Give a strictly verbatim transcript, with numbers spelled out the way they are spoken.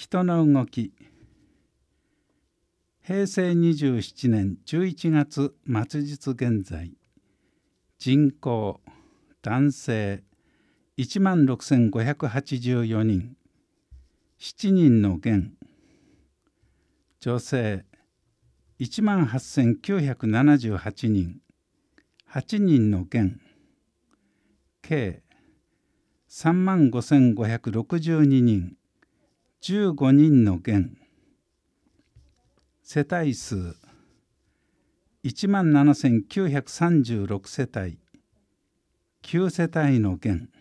人の動き。へいせいにじゅうななねんじゅういちがつ末日現在、人口男性いちまんろくせんごひゃくはちじゅうよにん、しちにんの減、女性いちまんはっせんきゅうひゃくななじゅうはちにん、はちにんの減、計さんまんごせんごひゃくろくじゅうににん、じゅうごにんの減、世帯数いちまんななせんきゅうひゃくさんじゅうろくせたい、きゅうせたいの減。